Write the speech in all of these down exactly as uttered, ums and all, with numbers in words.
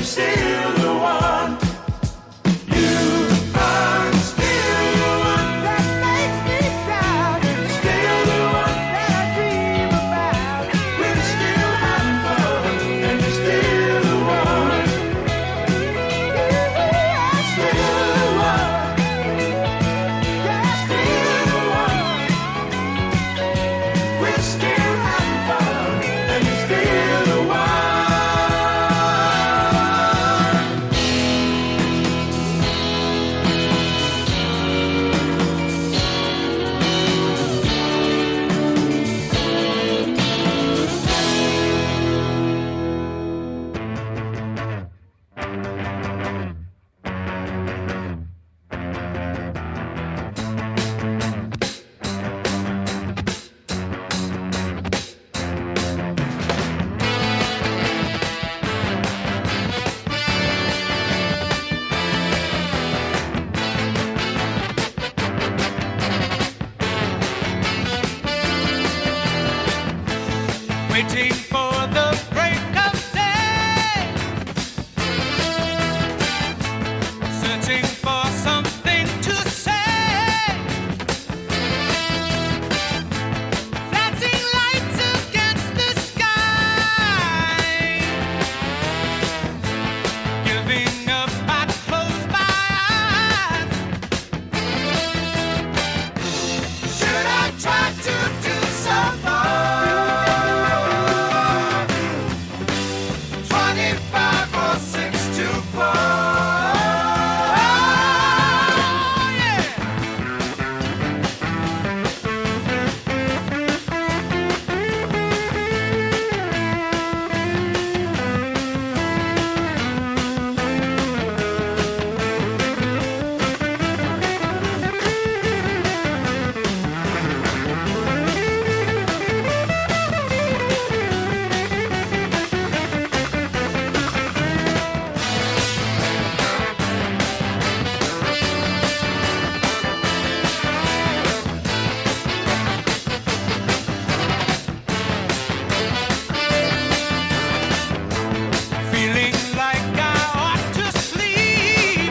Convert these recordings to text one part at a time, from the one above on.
still the one. You are still the one that makes me proud. Still the one that I dream about. We're still having fun, and you're still the one. Yeah, still the one. Yeah, still the one. We're still having fun, and you're still the one. Waiting for the break of day, searching for something to say, flashing lights against the sky, giving up, I close my eyes. Should I try to do some more? Twenty-five or six to four. Oh, yeah. Feeling like I ought to sleep.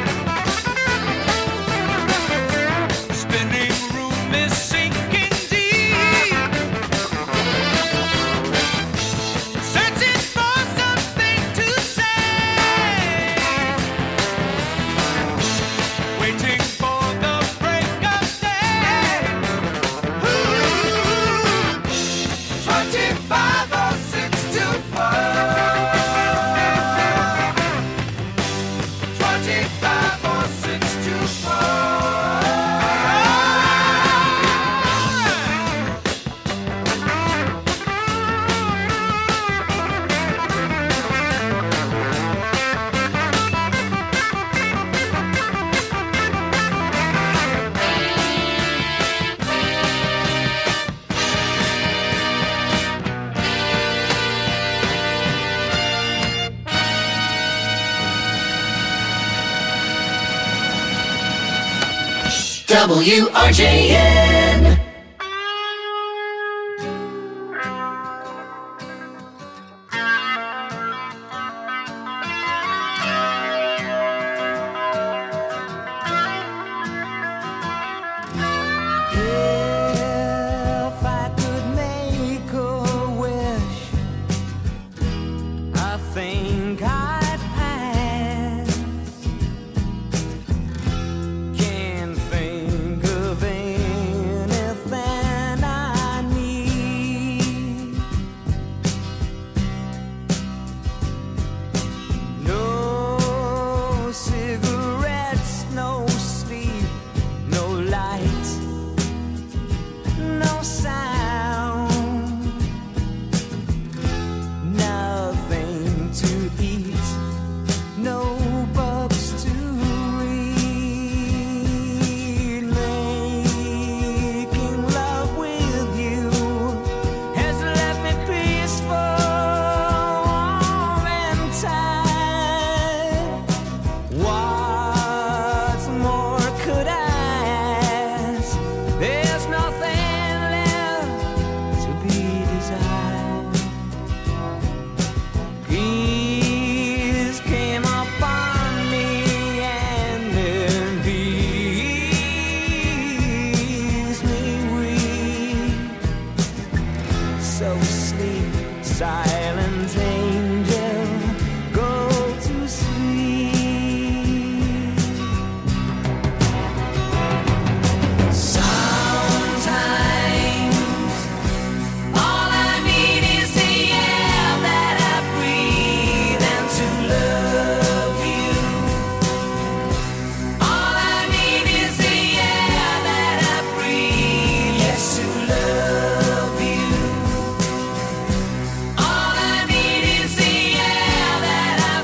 Spinning room is sinking deep. Searching for something to say. Waiting for the break of day. Ooh, twenty-five or six to four. Twenty-five or six to four. W R J N. If I could make a wish, I think I'd pass. Can't think of So sleep, silent angel, go to sleep. Sometimes all I need is the air that I breathe and to love you. All I need is the air that I breathe, yes, to love you. All I need is the air that I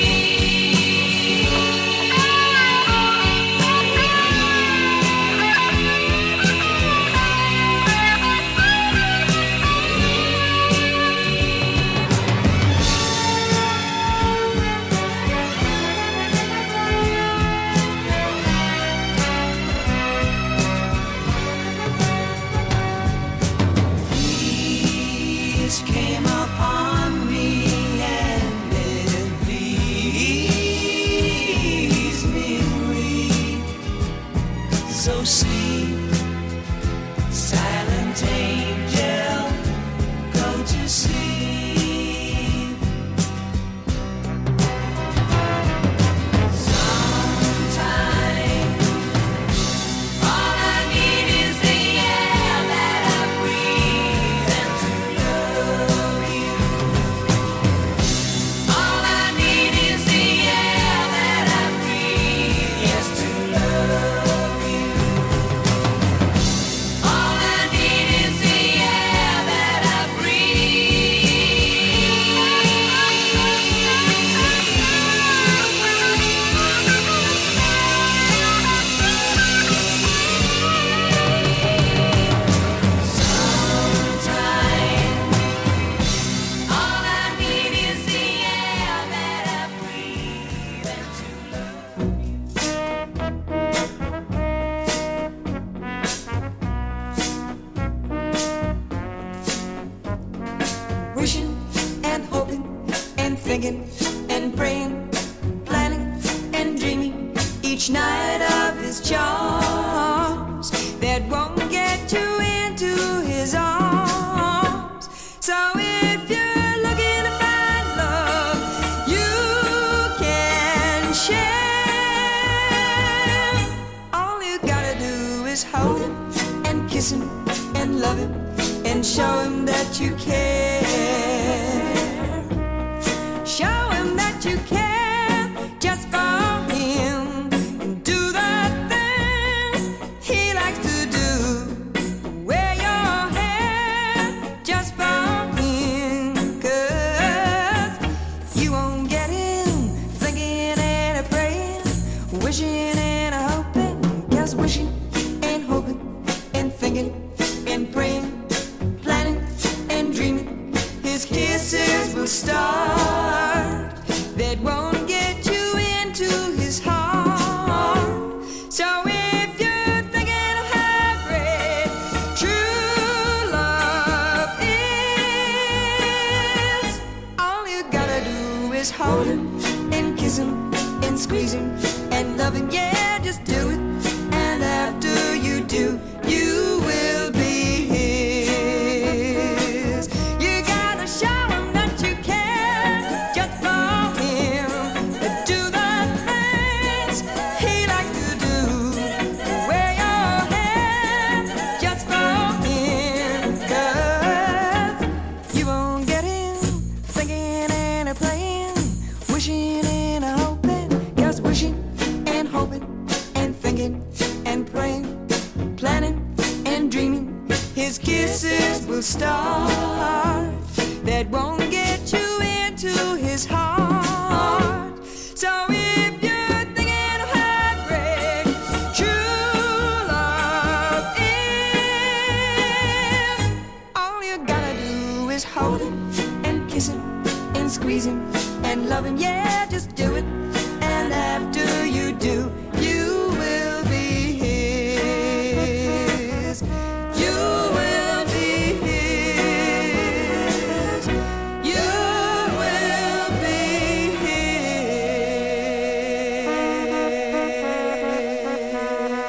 Peace came upon me and it pleased me. So sleep, silent angel, go to sleep. Sometimes all I need is the air that I breathe and to love you. All I need is the air that I breathe, yes, to love you. All I need is the air that I Sometimes all I need is the air that I breathe and to love you. Wishing and hoping and thinking and praying, planning and dreaming each night of his charms that won't get you into his arms. So if you're looking to find love, you can share. All you gotta do is hold him and kiss him and love him and show him that you care. Show him that you care just for him. And do the things he likes to do. Wear your hair just for him. 'Cause you won't get him thinking and a praying, wishing and a hoping. Just wishing and hoping and thinking and praying, planning and dreaming. His kisses will start that won't get you into his heart. So if you're thinking of how great true love is, all you gotta do is hold him and kiss him and squeeze him and love him. Yeah, just do it. And after you do, you will be his. You gotta show him that you care just for him. Do the things he likes to do. Wear your hair just for him. 'Cause you won't get him thinking and a praying, wishing and a hoping. Just wishing and hoping and thinking and praying, planning and dreaming. His kisses will start that won't get you into his heart. So if you're thinking of how great true love is, all you gotta do is hold him and kiss him and squeeze him and love him. Yeah, just do it. And after you do, you will be his. You will be his. You will be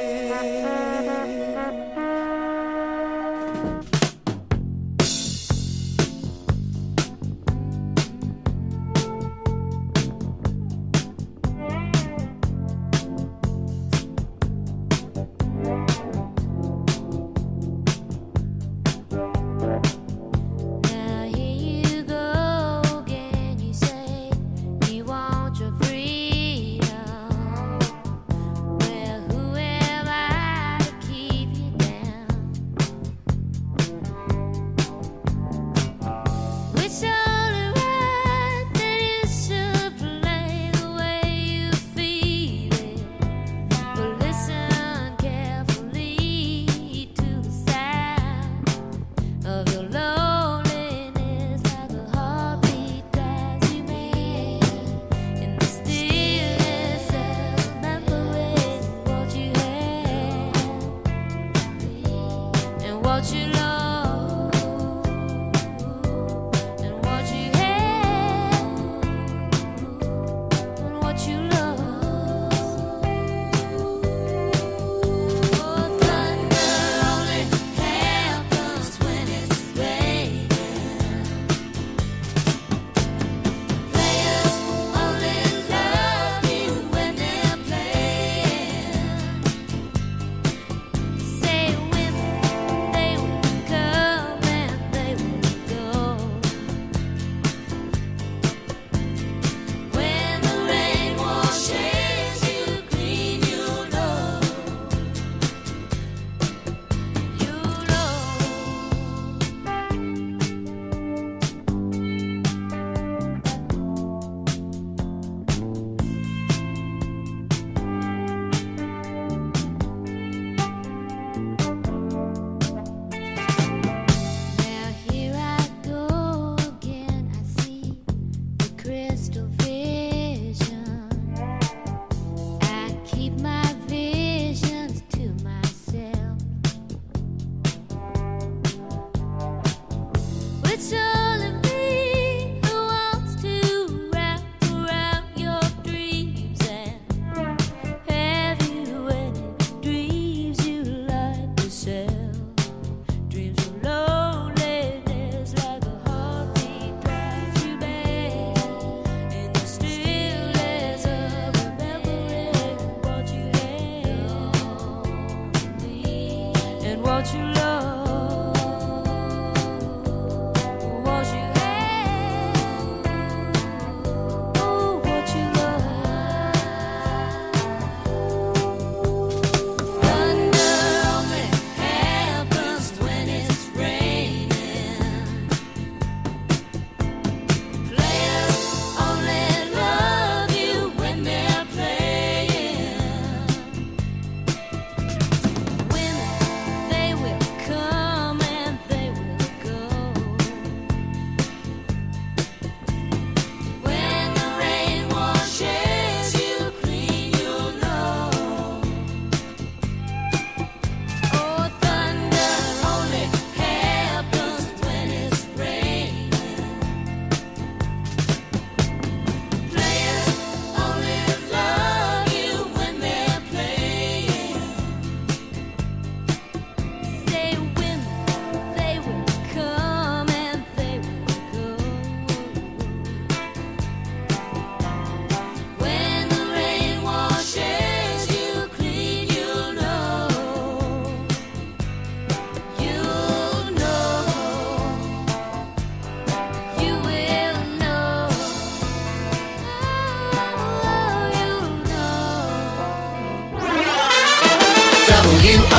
his.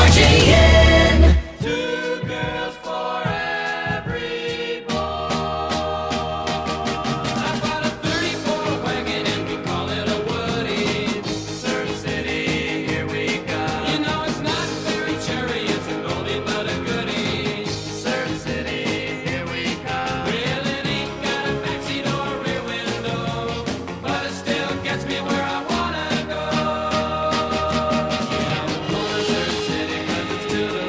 R J N. Two girls for every boy. I've got a thirty-four wagon and we call it a Woody. Surf City, here we go. You know it's not very cherry, it's an oldie but a goodie. Surf City, here we go. Well, it ain't got a backseat or a rear window, but it still gets me where I wanna go. Yeah, I'm going to Surf City 'cause it's to the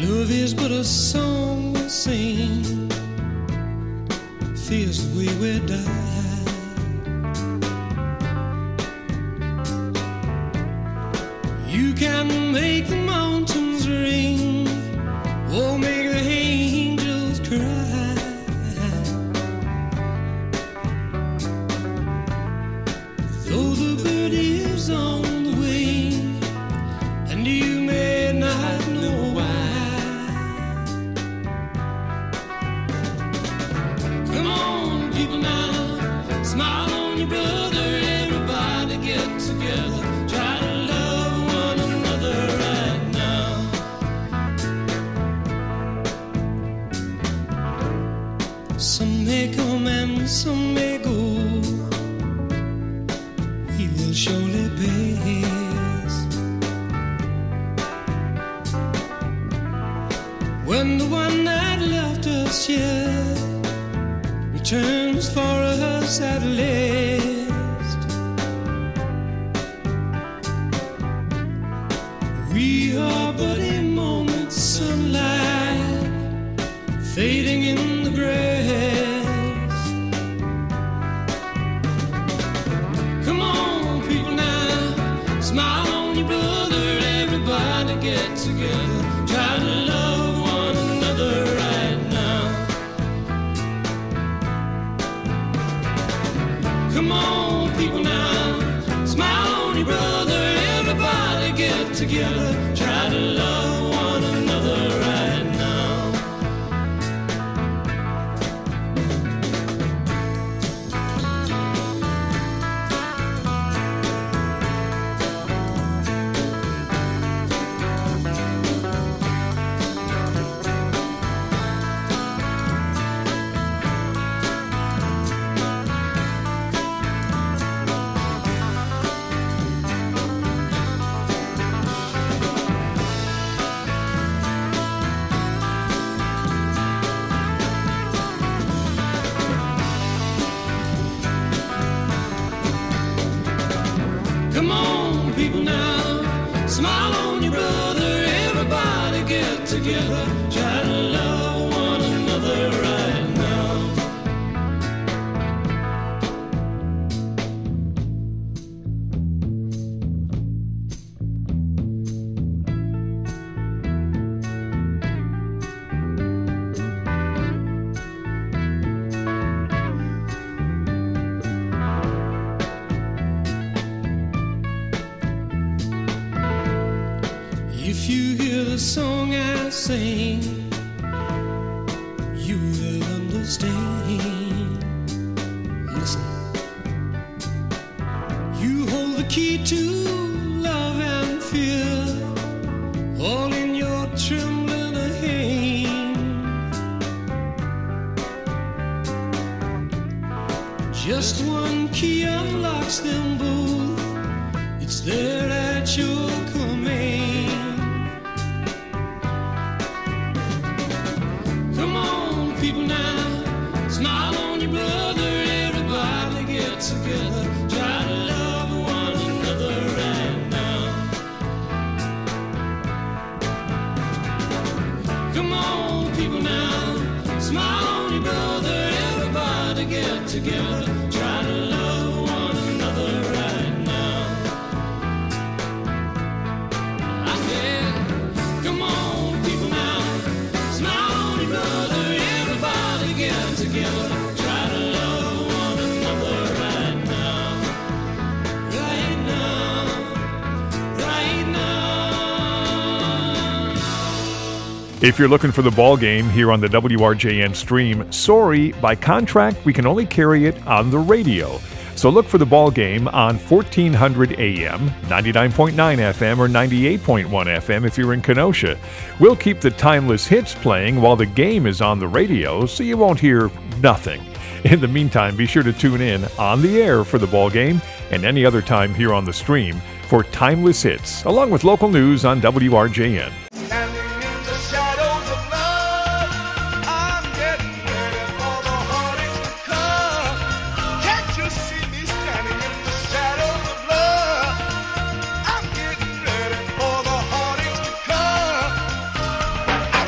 Love is but a song we sing, feels the way we die. You can make the mountains ring, or make the angels cry. Though the bird is on the wing, and you may not know why. Come on, people now, smile on your brother. Everybody get together, try to love one another right now. Some may come and some may go, we will surely pass. When the one that left us here returns for us at last, we are but a moment's sunlight fading in the grass. Come on, people now, smile on your brother. Everybody get together, try to love one another right now. Come on, people now, smile on your brother. Everybody get together, try to love one another right now. Come on, people now, smile on your brother. Everybody get together, try to love one another right now. If you hear the song I sing, you will understand. Listen, you hold the key to love and fear, all in your trembling hand. Just one key unlocks them both, it's there at your command. Come on, people now, smile on your brother. Everybody get together, try to love one another right now. Come on, people now, smile on your brother. Everybody get together, try to love one another right now. I said, come on, people now, smile on your brother. Everybody get together, try to love one another right now. Right now, right now. If you're looking for the ball game here on the W R J N stream, sorry, by contract we can only carry it on the radio. So look for the ball game on fourteen hundred A M, ninety-nine point nine F M, or ninety-eight point one F M if you're in Kenosha. We'll keep the timeless hits playing while the game is on the radio, so you won't hear nothing. In the meantime, be sure to tune in on the air for the ball game and any other time here on the stream for timeless hits, along with local news on W R J N. Standing in the shadows of love, I'm getting ready for the heartaches to come. Can't you see me standing in the shadows of love? I'm getting ready for the heartaches to come.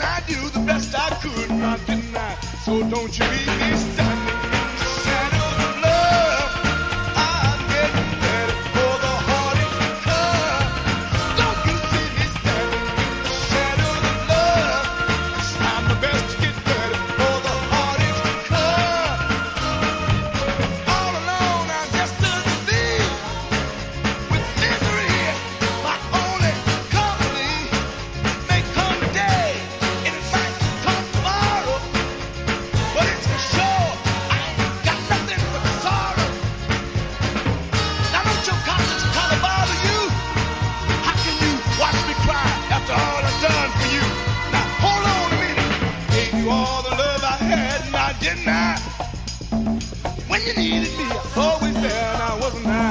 I do the best I could, now didn't I? So don't you leave me standing in the shadows of love. I'm getting ready for the heartache to come. Don't you see me standing in the shadows of love? 'Cause I'm the best to get ready for the heartache to come. All alone, I'm just a thief with misery, my only company. May come today, and it might come tomorrow, but it's for sure I ain't got nothing but sorrow. Now don't your conscience color bother you? How can you watch me cry after all I've done for you? Now hold on a minute. Gave you all the love I had, now didn't I? When you needed me, I was always there, now wasn't I?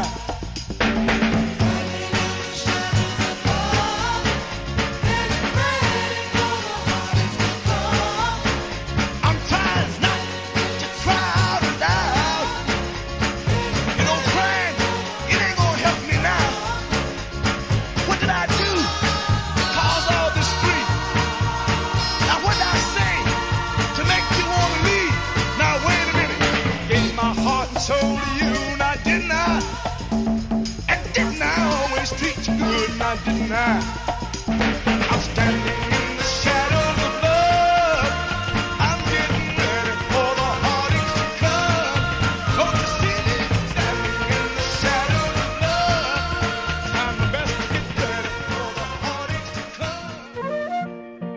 I'm trying not to cry out loud. You know, crying, it ain't gonna help me now. What did I do to cause all this grief? Now what did I say to make you wanna leave? Now wait a minute. Gave my heart and soul to you, now didn't I? And didn't I always treat you good, now didn't I? I'm standing in the shadows of love. I'm getting ready for the heartache to come. Don't you see me standing in the shadows of love? I'm the best to get ready for the heartache to come.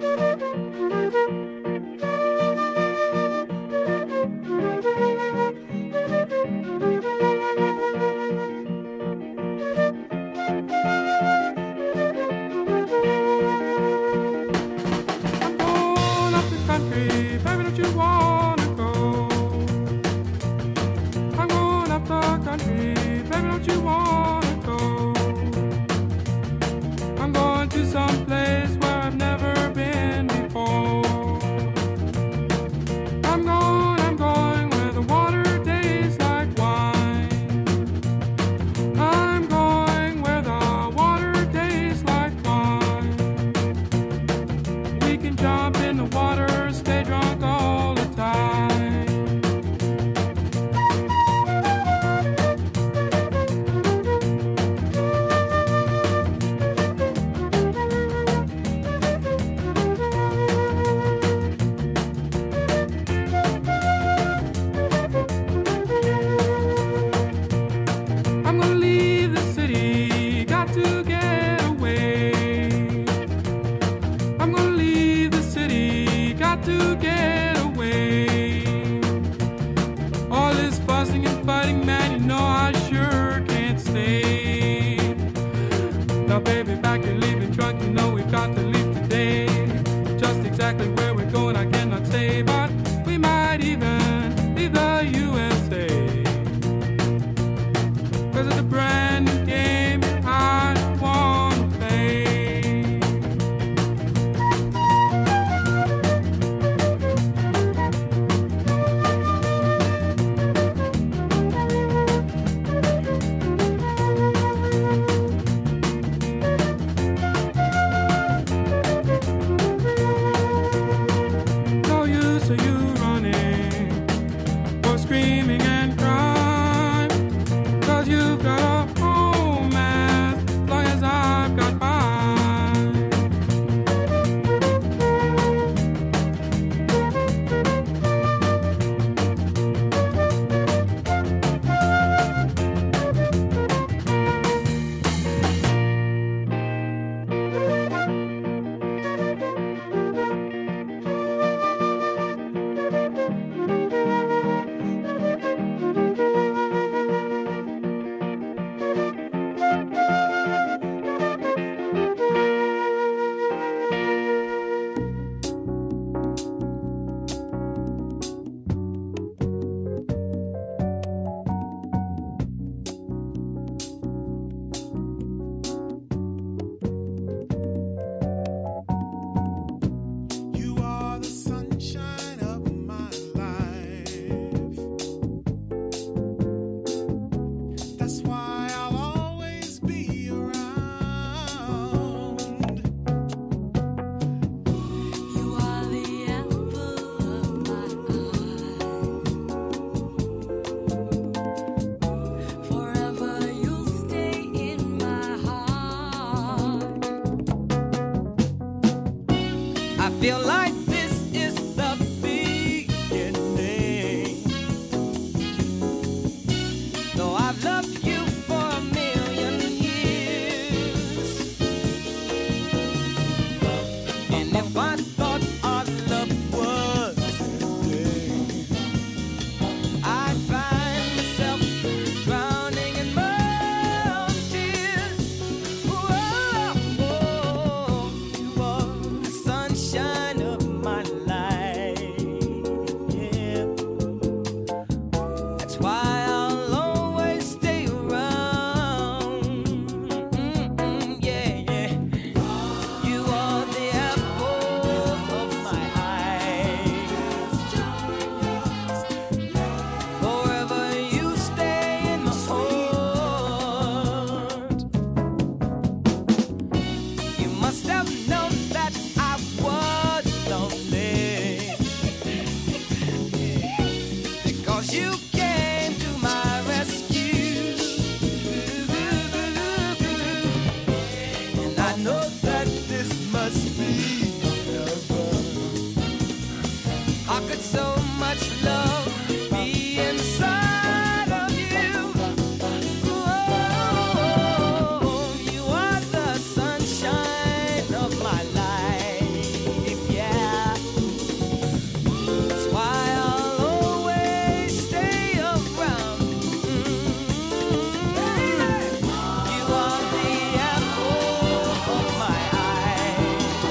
I'm going up the country, baby, don't you wanna go? I'm going up the country, baby, don't you wanna go? I'm going to some place where I've never been before. I'm going, I'm going where the water tastes like wine. I'm going where the water tastes like wine. We can jump in the water, stay drunk all the time. I'm gonna leave the city, got to get away. I'm gonna leave the city, got to get away. All this fussing and fighting, man, you know I sure can't stay. Now, baby, back you're leaving drunk, you know we've got to leave today. Just exactly where we're going, I cannot say, but we might even leave the U S A. Cause it's a brand new game I wanna play. I feel like this is the beginning. Though I've loved you for a million years, and if I thought our love was ending, I'd find myself drowning in my own tears. Whoa, whoa, you are the sunshine of my life. Yeah. That's why I'll always stay around. Mm-mm, yeah, yeah. You are the apple of my eye. Forever you stay in my heart. You must have known that I was lonely, because you came to my rescue. And I know that this must be heaven. How could so much love be inside of you? Oh, you are the sunshine of my life, yeah. That's why I'll always stay around. Mm-hmm. You are the apple of my eye.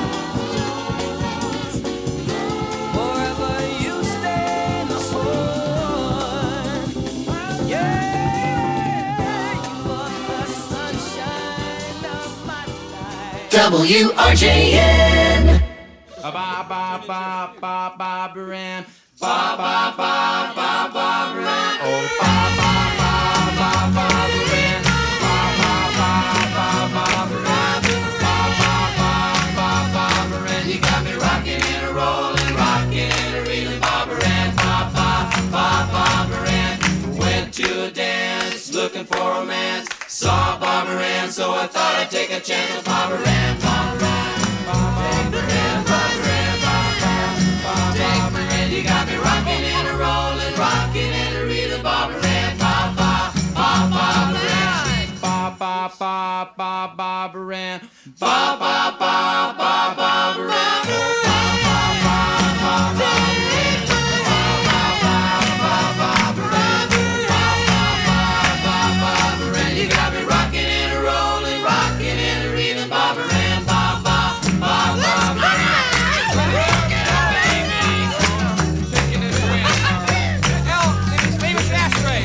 Forever you stay in my heart. Yeah, you are the sunshine of my life. W R J N. Ba ba ba ba ba Baran. Ba ba ba ba Baran. Oh ba ba ba ba Baran. Ba ba ba ba Baran. Ba ba ba ba Baran. You got me rocking and a rolling, rocking and a reeling, Baran. Ba ba ba Baran. Went to a dance, looking for romance. Saw Baran, so I thought I'd take a chance with Baran. Baran. Baran. Baran. Baran. You got me rocking and a rolling, rocking and a reeling, Baran. Ba ba ba Baran. Ba ba ba ba Baran. Ba ba ba ba Baran. Ba ba ba ba Baran. Ba ba ba ba Baran. Ba ba ba ba Baran. You got me rocking and a rolling, rocking and a reeling, Baran. Ba ba ba ba Baran. Rock it out, baby. Taking it away. L in his famous ashtray.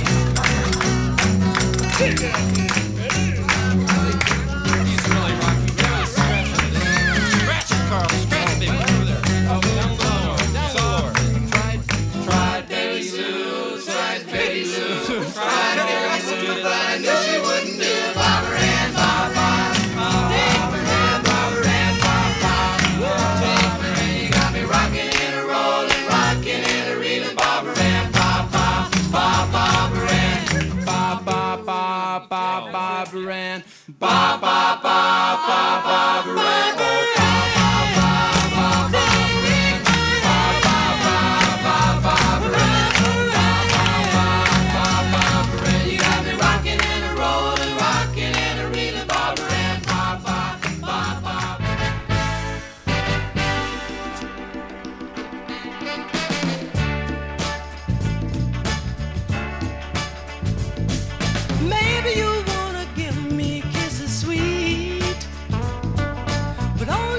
He's really rocking. Really scratching it. Scratch it, Carl. Scratch it, baby. Over there. Oh, down low. Down low. Tried, tried Betty Lou. Tried Betty Lou. Tried Betty Lou, but I knew she wouldn't do it. Baran, ba ba. Baran, Baran, ba ba. Baran, you got me rocking and a rolling, rocking and a reeling, Baran, ba ba, ba ba, Baran, ba ba ba ba ba, Baran, ba ba ba ba ba, Baran, oh ba ba ba ba ba, Baran, ba ba ba ba ba, Baran, ba ba ba ba ba, Baran. You got me rocking and a rolling, rocking and a reeling, Baran, ba ba ba ba. Maybe you wanna give me kisses sweet, but all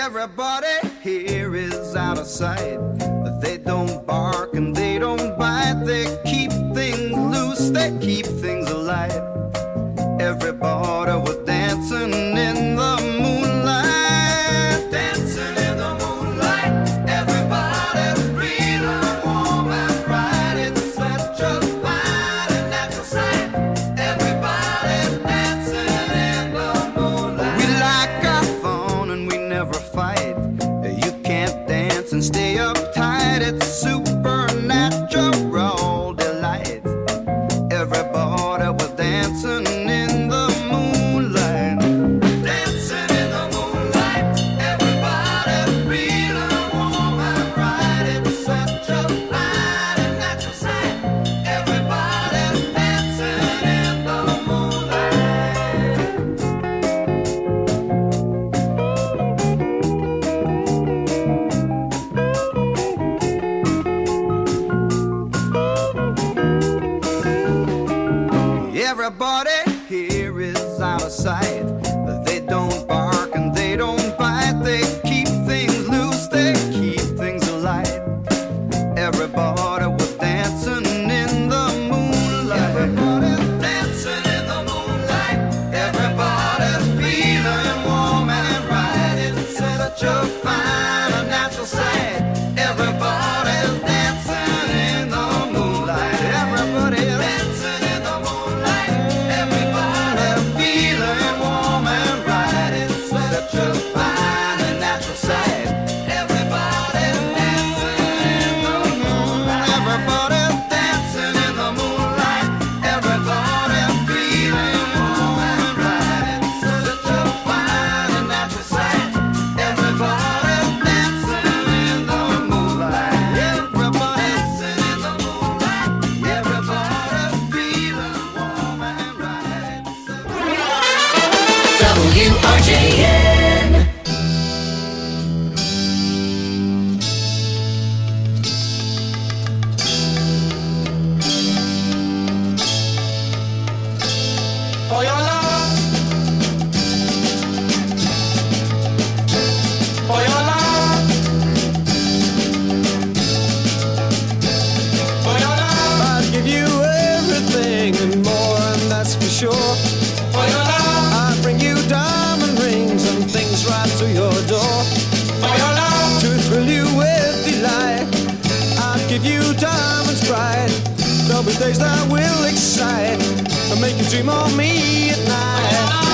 Everybody here is out of sight. They don't bark and they don't bite. They keep things loose, they keep things alive. Everybody was dancing in the moonlight, dancing in the moonlight. Everybody feeling warm and bright. It's such a fine and natural sight. Everybody dancing in the moonlight. We like our fun and we never fight. You can't dance and stay uptight. It's supernatural delight. Everybody was dancing in the moonlight, dancing in the moonlight. Everybody feeling warm and bright. It's such a fine and natural sight. Everybody dancing in the moonlight. Everybody here is out of sight. They don't bark and they don't bite. They keep things loose, they keep things alive. Everybody was dancing in the moonlight. Everybody's dancing in the moonlight. Everybody's feeling warm and right. It's such a fine and natural sight. Everybody's dancing in the moonlight. Everybody's dancing in the moonlight. Everybody feeling warm and bright. It's such a fine and natural sight. Everybody dancing in the moonlight. Everybody dancing in the moonlight. Everybody feeling warm and bright. It's such a fine and natural sight. Everybody dancing in the moonlight. Everybody dancing in the moonlight. Everybody feeling warm and bright. W R J N. For your love, for your love, for your love, I'd give you everything and more, and that's for sure. for your love, I'd bring you diamond rings and things right to your door for your love, to thrill you with delight. I'd give you diamonds bright. There'll be days that will excite and make you dream of me at night.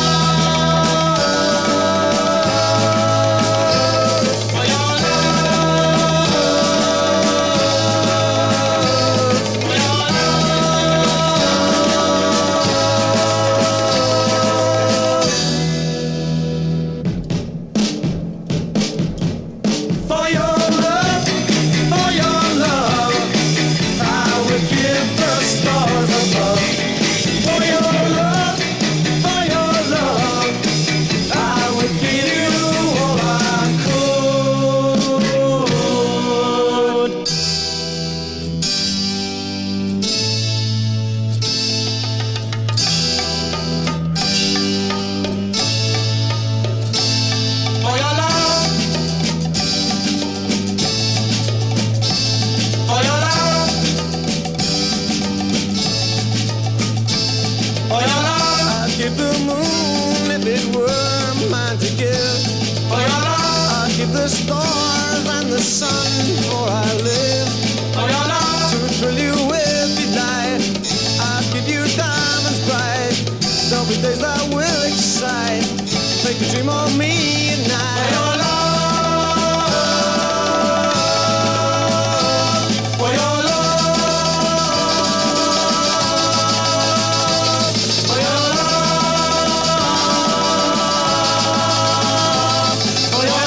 for your love, for your For your love, for your love, I would give the stars above. For your love, for your love, I would give you all I could. For your love, for your love, for your love, I'd give the moon if it were mine to give. for your love, I'd give the stars and the sun before I live. for your love, To thrill you with delight, I'd give you diamonds bright. There'll be days that will excite, make you dream of me at for night. your love, for your love, for your love, for your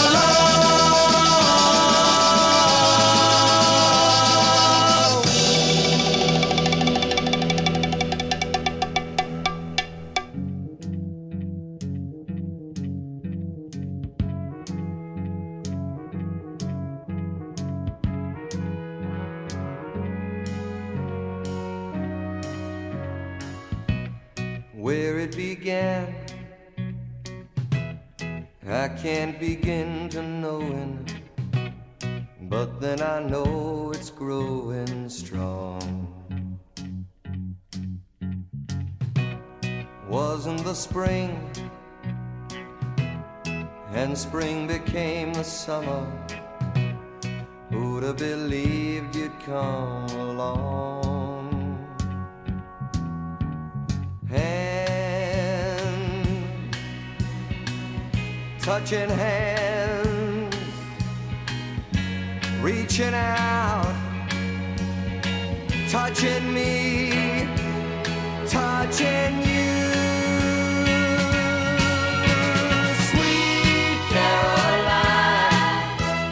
Where it began, I I can't begin to knowing, but then I know it's growing strong. Wasn't the spring, and spring became the summer. Who'd have believed you'd come along? Hand, touching hands, reaching out, touching me, touching you. Sweet Caroline,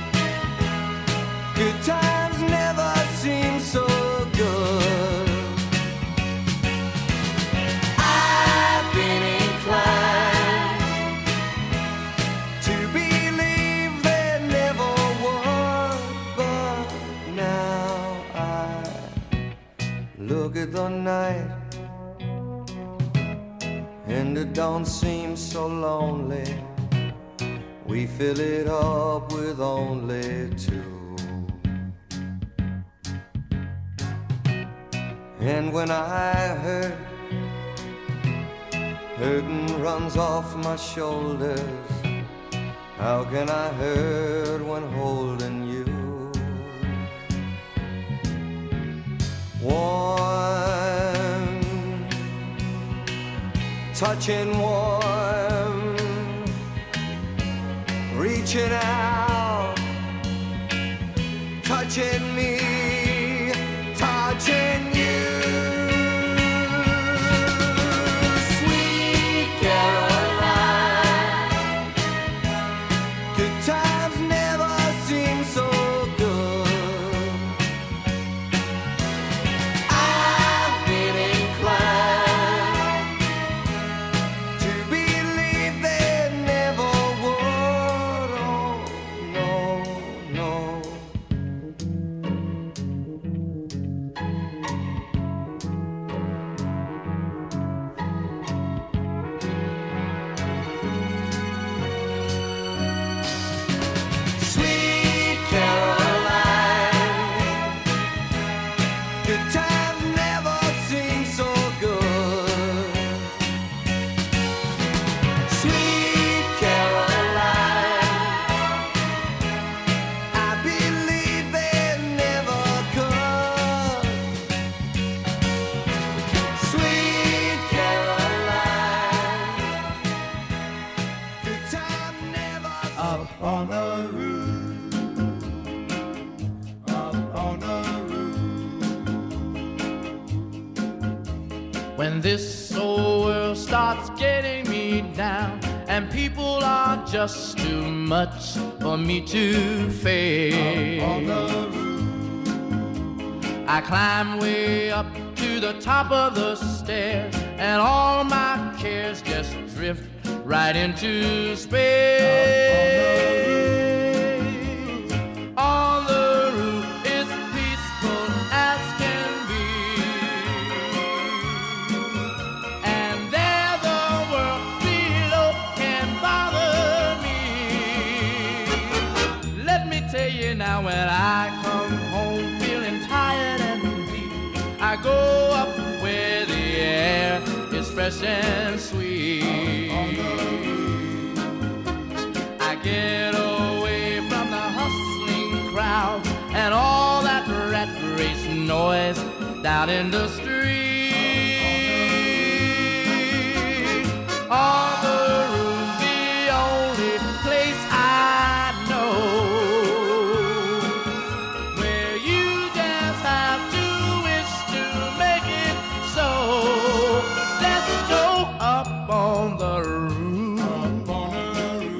good times never seem so good. I've been inclined to believe there never was, but now I look at the night and it don't seem so lonely. We fill it up with only two. And when I hurt, hurting runs off my shoulders. How can I hurt when holding you? Warm, touching warm, reaching out, touching me, touching you. Sweet Caroline, good times never seem so good. I've been inclined to believe there never would. Oh, no, no. Sweet Caroline, good times never seem so good. Sweet Caroline, I believe they never could. Sweet Caroline, good time never Up on the roof, up on the roof. When this old world starts getting me down and people are just too much for me to face, On the roof, I climb way up to the top of the stairs and all my cares just drift right into space. On the roof is peaceful as can be, and there the world below can bother me. Let me tell you now, when I come home feeling tired and weak, I go up where the air is fresh and sweet. I get away from the hustling crowd and all that rat race noise down in the street. On the roof, the only place I know where you just have to wish to make it so. Let's go up on the roof. up on the roof.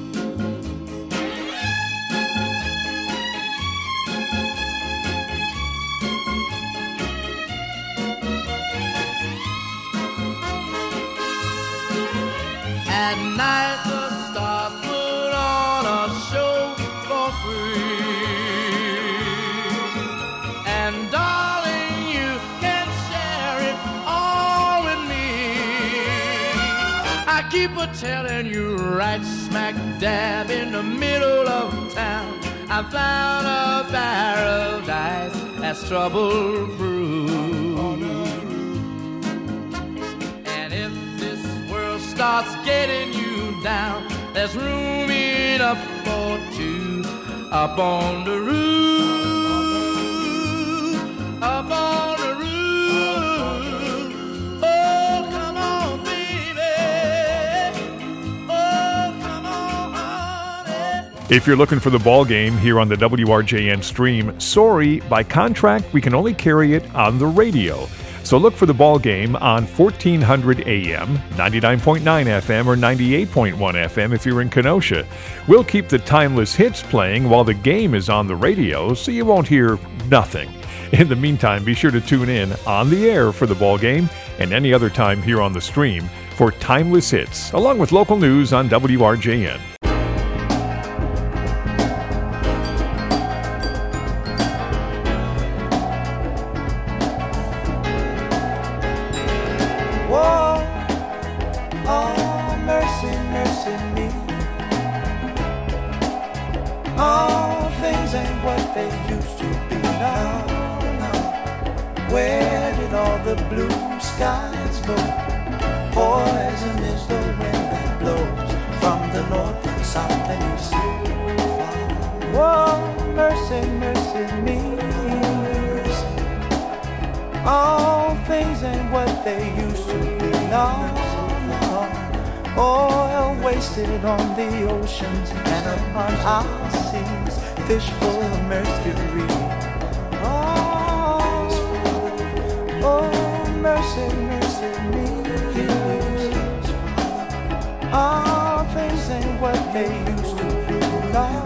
At night the stars put on a show for free, and darling, you can share it all with me. I keep a telling you right smack dab in the middle of town, I found a paradise that's trouble-proof. And if this world starts getting you down, there's room enough for two up on the roof, up on the roof. Oh, come on, baby. Oh, come on, honey. If you're looking for the ball game here on the W R J N stream, sorry, by contract, we can only carry it on the radio. So look for the ball game on fourteen hundred A M, ninety-nine point nine F M, or ninety-eight point one F M if you're in Kenosha. We'll keep the timeless hits playing while the game is on the radio, so you won't hear nothing. In the meantime, be sure to tune in on the air for the ball game and any other time here on the stream for timeless hits, along with local news on W R J N. Whoa, oh, mercy, mercy me. All things ain't what they used to be now. now. Where did all the blue skies go? Poison is the wind that blows from the north and south and east. Whoa, mercy, mercy me. All things ain't what they used to be now. Oil wasted on the oceans and upon our seas, fish full of mercury. Oh, oh, mercy, mercy me. All things ain't what they used to be now.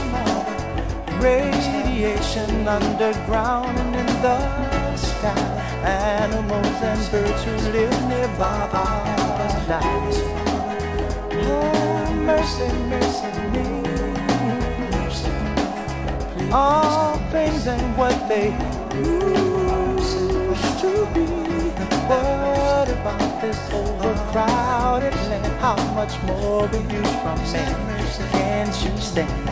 Radiation underground and in the sky, animals and birds who live nearby are alive. Oh, mercy, mercy me. All things ain't what they used to be. What about this overcrowded land? How much more will you from me? Can't you stand?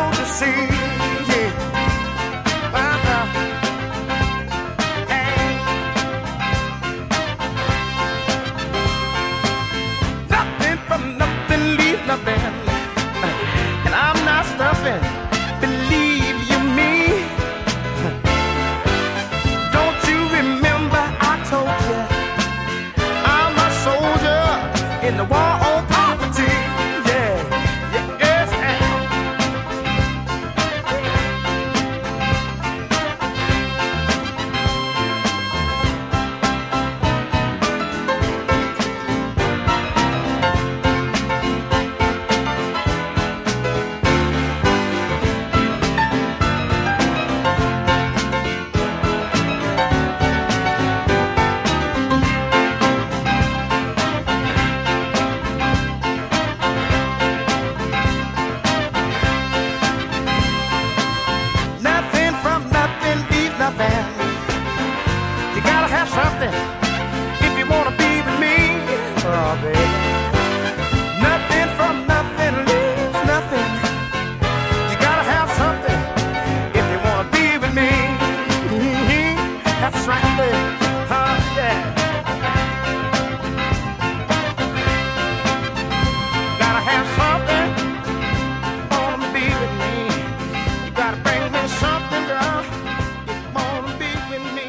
soldier sees. Yeah. Uh-uh. Hey. Nothing from nothing leaves nothing, and I'm not stuffing. Believe you me. Don't you remember I told you I'm a soldier in the war on poverty? Yeah, yeah, yes, and nothing from nothing leaves nothing. You gotta have something if you wanna be with me. Oh, baby. Nothing from nothing leaves nothing. You gotta have something if you wanna be with me. That's right, baby. Huh, yeah. Gotta have something if you wanna be with me. You gotta bring me something, girl, if you wanna be with me.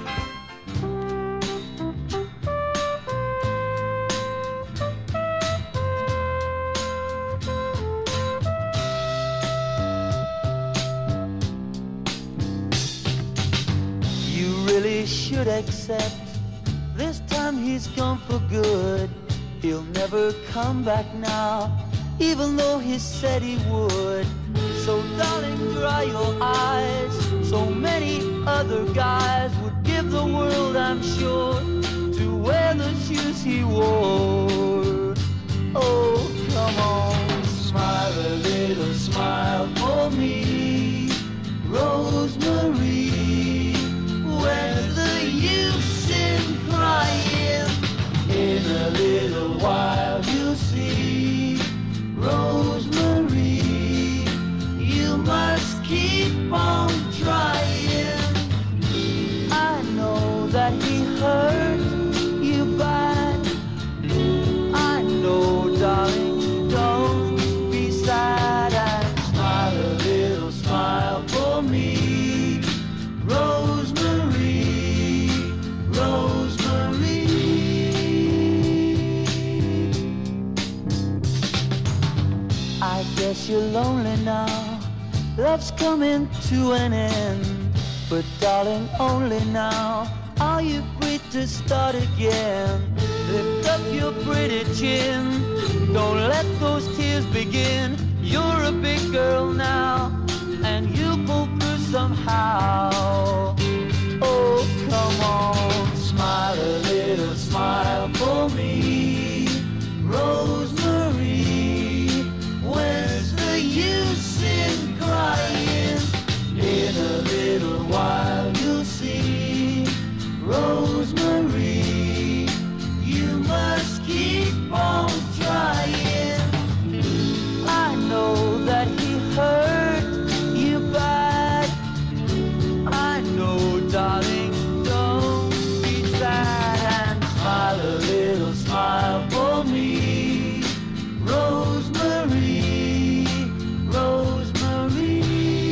You really should accept this time he's gone for good. He'll never come back now, even though he said he would. So darling, dry your eyes. So many other guys would give the world, I'm sure, to wear the shoes he wore. Oh, come on, smile a little smile for me, Rosemary. Where's the use in crying? In a little while you'll see, Rosemary, you must keep on trying. I know that he hurt you bad. I know, darling, don't be sad, and smile a little smile for me, Rosemary, Rosemary. I guess you're lonely now, love's coming to an end. But darling, only now are you free to start again. Lift up your pretty chin, don't let those tears begin. You're a big girl now, and you'll pull through somehow. Oh, come on, smile a little smile for me, Rosemary. Where's the use in crying? In a little while you'll see, Rosemary, you must keep on trying. I know that he hurt you bad. I know, darling, don't be sad, and smile a little smile for me, Rosemary, Rosemary.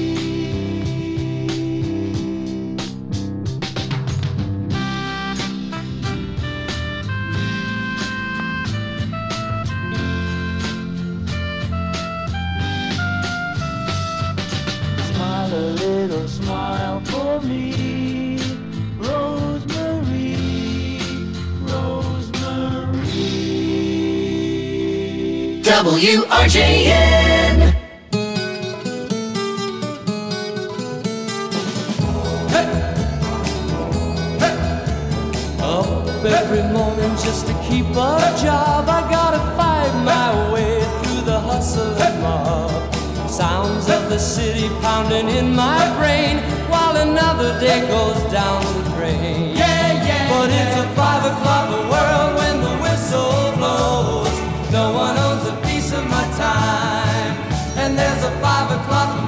Smile a little smile for me, Rosemary, Rosemary. W R J N. Up every morning just to keep a job. I gotta fight my way through the hustle and mob. Sounds of the city pounding in my brain while another day goes down the drain. Yeah, yeah. But it's a five o'clock world when the whistle blows. No one owns a piece of my time, and there's a five o'clock flop.